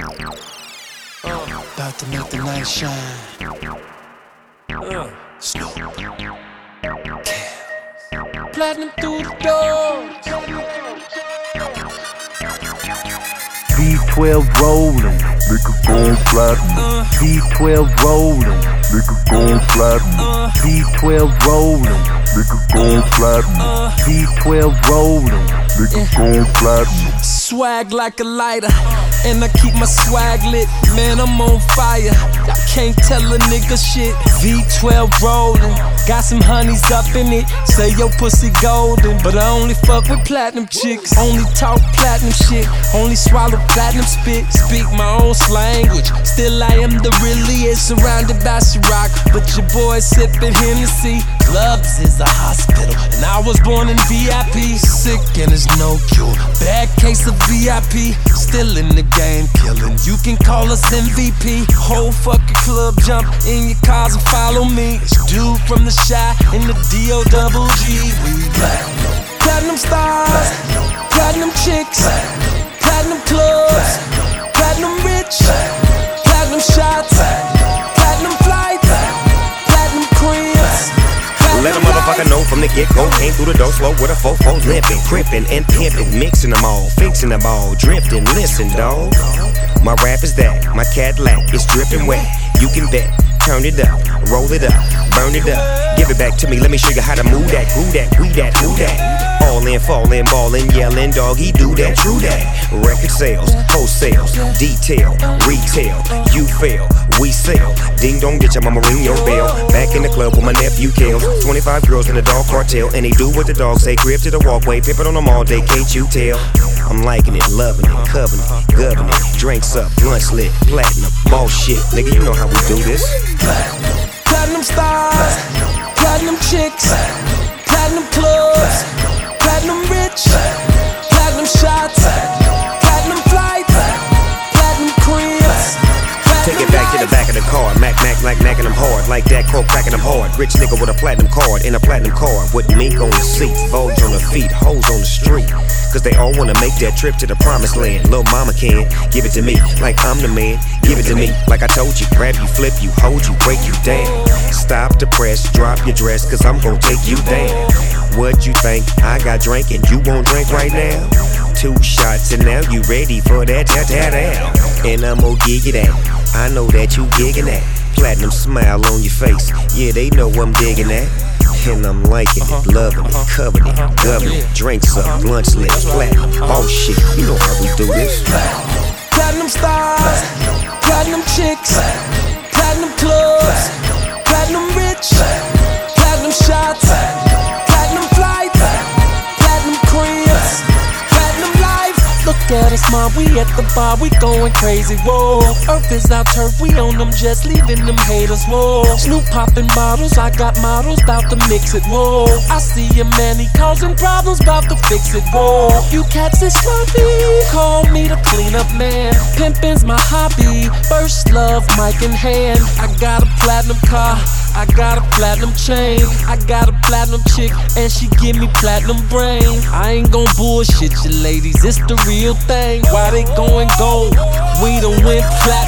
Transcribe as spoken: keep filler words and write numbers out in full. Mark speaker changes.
Speaker 1: About to make the night shine. Uh. Snoop. Platinum through the doors.
Speaker 2: V twelve rollin', nigga gon' platinum.
Speaker 1: Uh.
Speaker 2: V twelve rollin', nigga gon' platinum.
Speaker 1: Uh.
Speaker 2: V twelve rollin', nigga gon' platinum.
Speaker 1: Uh.
Speaker 2: V twelve rollin', nigga gon' platinum.
Speaker 1: Swag like a lighter, and I keep my swag lit. Man, I'm on fire. I can't tell a nigga shit. V twelve rollin', got some honeys up in it. Say your pussy golden, but I only fuck with platinum chicks. Only talk platinum shit, only swallow platinum spit. Speak my own language, still I am the realest. Surrounded by Ciroc, but your boy sippin' Hennessy. Clubs is a hospital, and I was born in V I P. Sick and there's no cure, bad case of V I P. Still in the game, killing. You can call us M V P. Whole fucking club jump in your cars and follow me. It's dude from the Shy in the D O double G. We platinum, platinum stars, platinum chicks, platinum clubs, platinum rich, platinum shots, platinum flights, platinum cribs.
Speaker 3: Let a motherfucker know from the get-go. Came through the door slow with a fofo limping, crippin' and pimpin', mixing them all, fixing them all, drifting. Listen, dawg, my rap is that, my Cadillac is dripping wet. You can bet, turn it up, roll it up, burn it up, give it back to me. Let me show you how to move that, who that, we that, who that. All in, fallin', ballin', yellin', doggy, do that, true that. Record sales, wholesales, detail, retail. You fail, we sell. Ding dong, get your mama ring your bell. Back in the club with my nephew Kales. twenty-five girls in the dog cartel, and they do what the dogs say. Grip to the walkway, pimpin' on them all day, can't you tell? I'm liking it, loving it, covering it, governing it. Drinks up, lunch lit, platinum, ball shit. Nigga, you know how we do this.
Speaker 1: Platinum, platinum stars, platinum chicks, platinum clubs, platinum rich, platinum shots, platinum flights, platinum cribs.
Speaker 3: Take it back to the back of the car. Mac, Mac, like macking them hard. Like that, coke cracking them hard. Rich nigga with a platinum card and a platinum car. With mink on the seat, Vogues on the feet, hoes on the street. Cause they all wanna make that trip to the promised land. Lil' mama can give it to me like I'm the man. Give it to me like I told you. Grab you, flip you, hold you, break you down. Stop the press, drop your dress, cause I'm gon' take you down. What you think? I got drink and you won't drink right now? Two shots and now you ready for that ta ta ta. And I'm gon' give you that. I know that you giggin' that. Platinum smile on your face. Yeah, they know I'm digging that. And I'm liking it, loving it, covering it, governing it. Drinks up, lunch lit, platinum, all shit. You know how we do this.
Speaker 1: Platinum stars, platinum chicks, platinum clubs, platinum rich, platinum shots, platinum flights, platinum cribs, platinum life. Look at us, mom, we at the bar, we going crazy, whoa. Earth is our turf, we on them jets, leaving them haters, whoa. Snoop popping bottles, I got models, bout to mix it, whoa. I see a man, he causing problems, bout to fix it, whoa. You cats is sloppy, call me the cleanup man. Pimpin's my hobby, first love, mic in hand. I got a platinum car, I got a platinum chain. I got a platinum chick, and she give me platinum brain. I ain't gon' bullshit you ladies, it's the real thing. Why they going gold? We done went platinum.